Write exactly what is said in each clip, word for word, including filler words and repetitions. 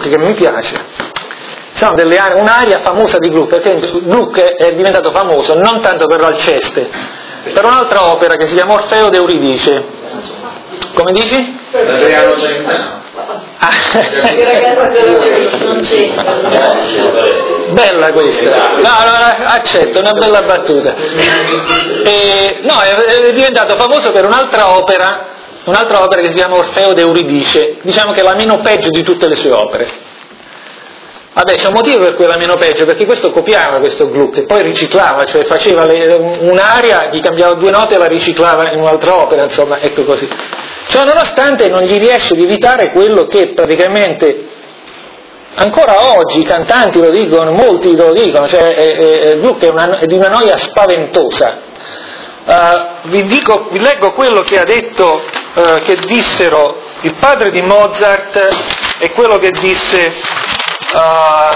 che mi piace. Sono delle aree, un'area famosa di Gluck, perché Gluck è diventato famoso non tanto per l'Alceste, per un'altra opera che si chiama Orfeo d'Euridice. Come dici? Ah. Bella questa, no, no, accetto, una bella battuta. E, no, è, è diventato famoso per un'altra opera, un'altra opera che si chiama Orfeo d'Euridice, diciamo che è la meno peggio di tutte le sue opere. Vabbè, c'è un motivo per cui era meno peggio, perché questo copiava questo Gluck e poi riciclava, cioè faceva le, un'aria, gli cambiava due note e la riciclava in un'altra opera, insomma, ecco così. Cioè, nonostante non gli riesce di evitare quello che praticamente ancora oggi i cantanti lo dicono, molti lo dicono, cioè eh, eh, Gluck è, una, è di una noia spaventosa. Uh, vi, dico, vi leggo quello che ha detto, uh, che dissero il padre di Mozart e quello che disse Uh,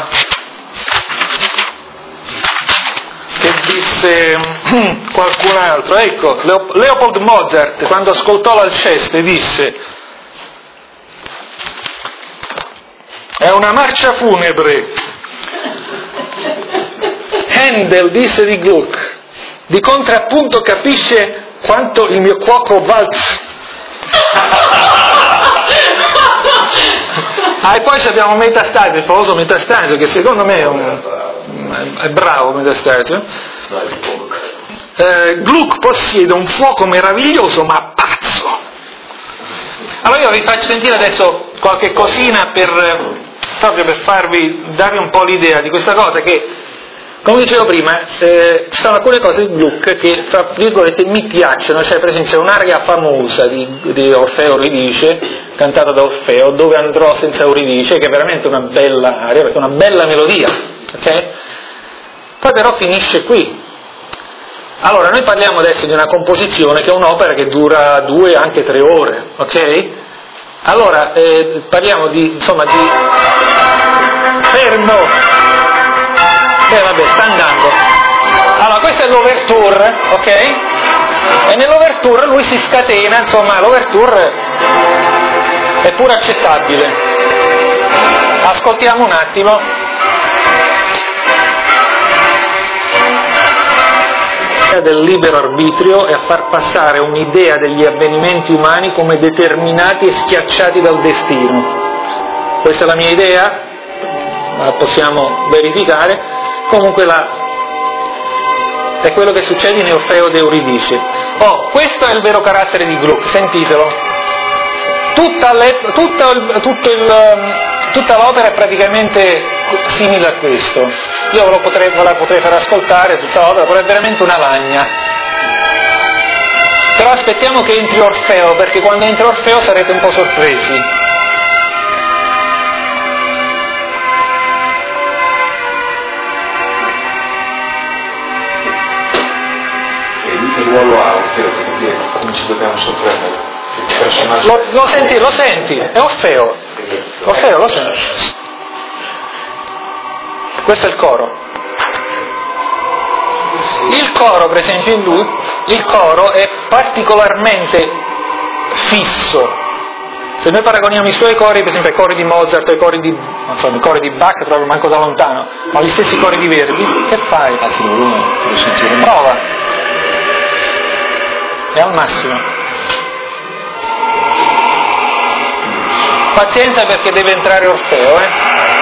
che disse qualcun altro. Ecco, Leopold Mozart, quando ascoltò l'Alceste, disse: è una marcia funebre. Handel disse di Gluck: di contrappunto capisce quanto il mio cuoco valz. Ah, e poi abbiamo Metastasio, il famoso Metastasio, che secondo me è, un, è bravo Metastasio. Eh, Gluck possiede un fuoco meraviglioso ma pazzo. Allora io vi faccio sentire adesso qualche cosina per, proprio per farvi, darvi un po' l'idea di questa cosa che, come dicevo prima, eh, ci sono alcune cose di Gluck che, fra virgolette, mi piacciono, cioè per esempio un'aria famosa di, di Orfeo Euridice, cantata da Orfeo, Dove andrò senza Euridice, che è veramente una bella aria, perché è una bella melodia, ok? Poi però finisce qui. Allora, noi parliamo adesso di una composizione che è un'opera che dura due, anche tre ore, ok? Allora, eh, parliamo di, insomma, di... Fermo! Eh vabbè, sta andando. Allora, questo è l'ouverture, ok? E nell'ouverture lui si scatena, insomma, l'ouverture è pure accettabile. Ascoltiamo un attimo. Del libero arbitrio e a far passare un'idea degli avvenimenti umani come determinati e schiacciati dal destino. Questa è la mia idea, la possiamo verificare. Comunque la, è quello che succede in Orfeo d'Euridice. Oh, questo è il vero carattere di Gluck, sentitelo. Tutta, le, tutta, il, tutto il, tutta l'opera è praticamente simile a questo. Io ve, lo potrei, ve la potrei far ascoltare tutta l'opera, però è veramente una lagna. Però aspettiamo che entri Orfeo, perché quando entra Orfeo sarete un po' sorpresi. Ruolo ha Orfeo, perché come ci dobbiamo soffermare? Lo, lo senti, lo senti, è Orfeo. Orfeo, lo senti. Questo è il coro. Il coro, per esempio, in lui, il coro è particolarmente fisso. Se noi paragoniamo i suoi cori, per esempio i cori di Mozart o i cori di, non so, i cori di Bach, proprio manco da lontano, ma gli stessi cori di Verdi, che fai? Prova. È al massimo. Pazienza perché deve entrare Orfeo, eh?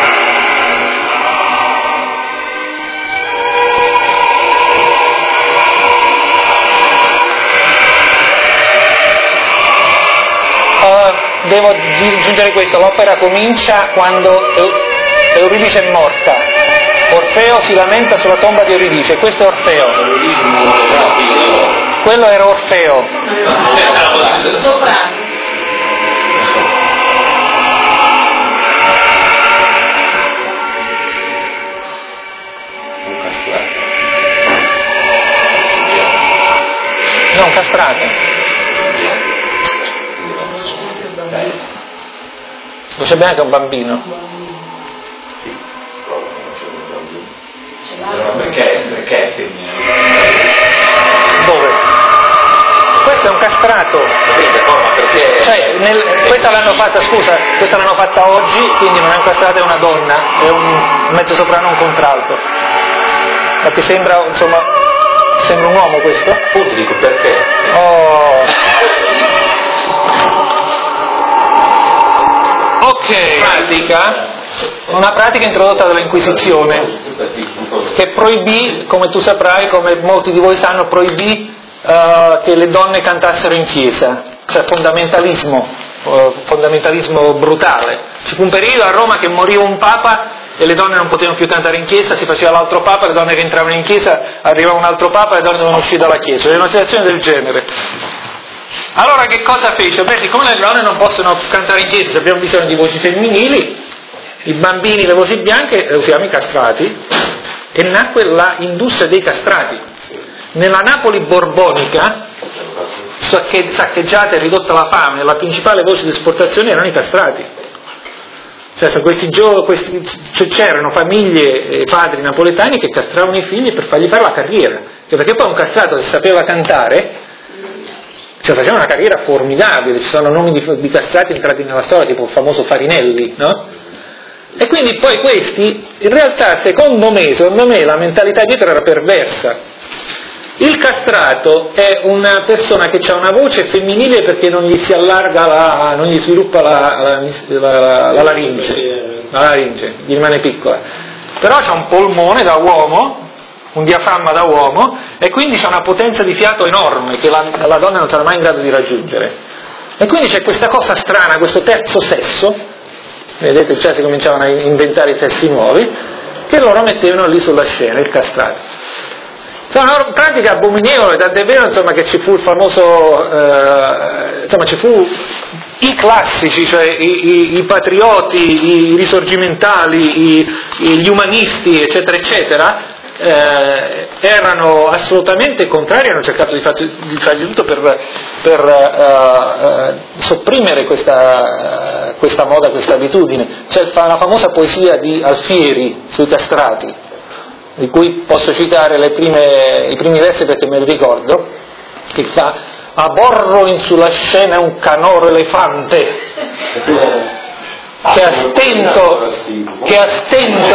Uh, devo aggiungere questo, l'opera comincia quando Euridice è morta. Orfeo si lamenta sulla tomba di Euridice, questo è Orfeo. Quello era Orfeo. Non castrate. Lo c'è anche un bambino. Perché? Perché? Dove? questo è un castrato, perché cioè nel, questa l'hanno fatta, scusa, questa l'hanno fatta oggi, quindi non è un castrato, è una donna, è un mezzo soprano, un contralto. Ma ti sembra, insomma, ti sembra un uomo questo? appunto dico perché. Oh. Ok, pratica, una pratica introdotta dall'Inquisizione che proibì, come tu saprai, come molti di voi sanno, proibì uh, che le donne cantassero in chiesa, cioè fondamentalismo, uh, fondamentalismo brutale. Ci fu un periodo a Roma che moriva un papa e le donne non potevano più cantare in chiesa, si faceva l'altro papa, le donne che entravano in chiesa, arrivava un altro papa e le donne dovevano uscire dalla chiesa. Era una situazione del genere. Allora che cosa fece? Beh, siccome le donne non possono cantare in chiesa, abbiamo bisogno di voci femminili, i bambini, le voci bianche, le usiamo i castrati, e nacque la industria dei castrati. Nella Napoli borbonica, saccheggiata e ridotta alla fame, la principale voce di esportazione erano i castrati. Cioè, questi gio- questi, cioè, c'erano famiglie e padri napoletani che castravano i figli per fargli fare la carriera, cioè, perché poi un castrato, se sapeva cantare, cioè, faceva una carriera formidabile. Ci sono nomi di, di castrati entrati nella storia, tipo il famoso Farinelli, no? E quindi poi questi, in realtà, secondo me, secondo me la mentalità dietro era perversa. Il castrato è una persona che ha una voce femminile perché non gli si allarga, la, non gli sviluppa la, la, la, la laringe, la laringe, gli rimane piccola. Però ha un polmone da uomo, un diaframma da uomo, e quindi c'è una potenza di fiato enorme che la, la donna non sarà mai in grado di raggiungere. E quindi c'è questa cosa strana, questo terzo sesso, vedete, cioè si cominciavano a inventare i sessi nuovi, che loro mettevano lì sulla scena, il castrato. È una pratica abominevole, tant'è vero, insomma, che ci fu il famoso, eh, insomma, ci fu i classici, cioè i, i, i patrioti, i risorgimentali, i, gli umanisti, eccetera, eccetera, eh, erano assolutamente contrari, hanno cercato di, fare, di fare di tutto per, per uh, uh, sopprimere questa, uh, questa moda, questa abitudine. C'è la famosa poesia di Alfieri sui castrati, di cui posso citare le prime, i primi versi perché me li ricordo, che fa: aborro in sulla scena un canoro elefante che a stento che a stento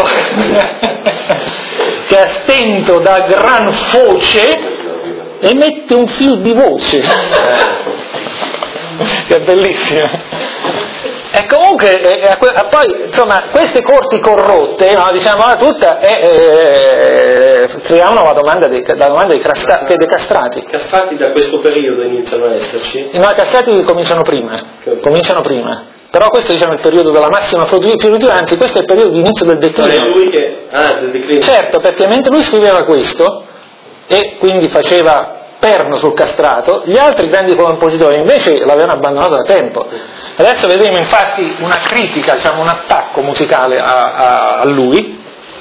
che a stento da gran foce emette un fil di voce, che è bellissimo. E comunque, e, e, e poi, insomma, queste corti corrotte, no, diciamola tutta, e, e, creiamo la domanda dei, la domanda dei, crasta, dei castrati. I castrati da questo periodo iniziano a esserci? No, i castrati cominciano prima, okay. cominciano prima. Però questo, diciamo, è il periodo della massima fioritura, anzi questo è il periodo di inizio del declino. Non è lui che... Ah, del declino. Certo, perché mentre lui scriveva questo, e quindi faceva perno sul castrato, gli altri grandi compositori invece l'avevano abbandonato da tempo. Adesso vedremo infatti una critica, diciamo un attacco musicale a, a, a lui,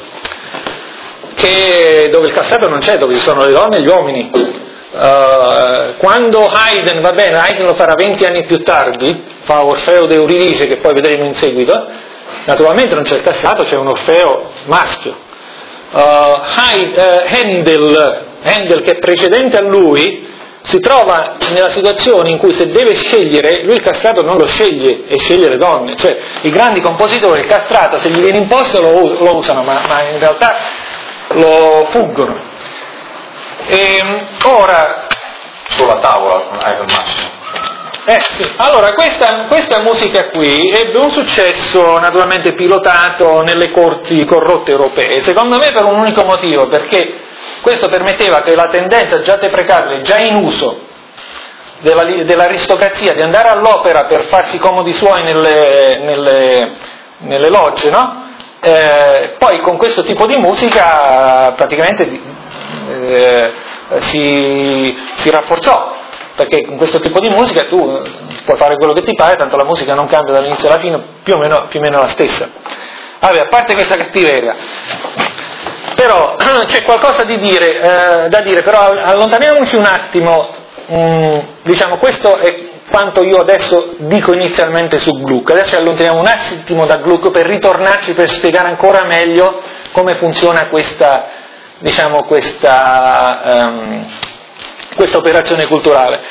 che, dove il castrato non c'è, dove ci sono le donne e gli uomini. Uh, quando Haydn, va bene, Haydn lo farà venti anni più tardi, fa Orfeo d'Euridice, che poi vedremo in seguito, naturalmente non c'è il castrato, c'è un Orfeo maschio. Uh, Haydn, uh, Handel, Handel, che è precedente a lui, si trova nella situazione in cui se deve scegliere, lui il castrato non lo sceglie e sceglie le donne, cioè i grandi compositori il castrato se gli viene imposto lo, lo usano, ma, ma in realtà lo fuggono. E, ora sulla tavola è il massimo. Eh sì, allora questa, questa musica qui ebbe un successo naturalmente pilotato nelle corti corrotte europee, secondo me per un unico motivo, perché questo permetteva che la tendenza già deprecabile, già in uso, della, dell'aristocrazia di andare all'opera per farsi comodi suoi nelle, nelle, nelle logge, no? Eh, poi con questo tipo di musica praticamente eh, si, si rafforzò, perché con questo tipo di musica tu puoi fare quello che ti pare, tanto la musica non cambia dall'inizio alla fine, più o meno, più o meno la stessa. Vabbè, a parte questa cattiveria, però c'è qualcosa di dire, eh, da dire, però allontaniamoci un attimo, mh, diciamo questo è quanto io adesso dico inizialmente su Gluck, adesso ci allontaniamo un attimo da Gluck per ritornarci per spiegare ancora meglio come funziona questa, diciamo, questa, um, questa operazione culturale.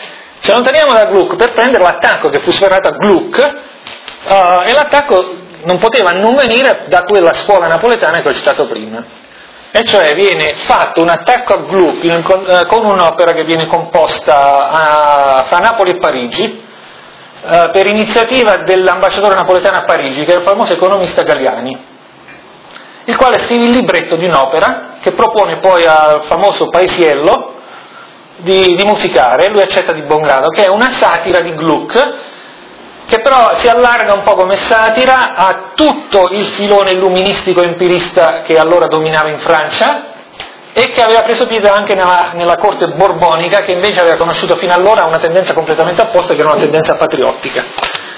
Ci allontaniamo da Gluck per prendere l'attacco che fu sferrato a Gluck, uh, e l'attacco non poteva non venire da quella scuola napoletana che ho citato prima, e cioè viene fatto un attacco a Gluck in, uh, con un'opera che viene composta a, fra Napoli e Parigi, uh, per iniziativa dell'ambasciatore napoletano a Parigi, che è il famoso economista Galiani, il quale scrive il libretto di un'opera che propone poi al famoso Paesiello di, di musicare, lui accetta di buon grado, che è una satira di Gluck, che però si allarga un po' come satira a tutto il filone illuministico empirista che allora dominava in Francia e che aveva preso piede anche nella, nella corte borbonica, che invece aveva conosciuto fino allora una tendenza completamente opposta, che era una tendenza patriottica.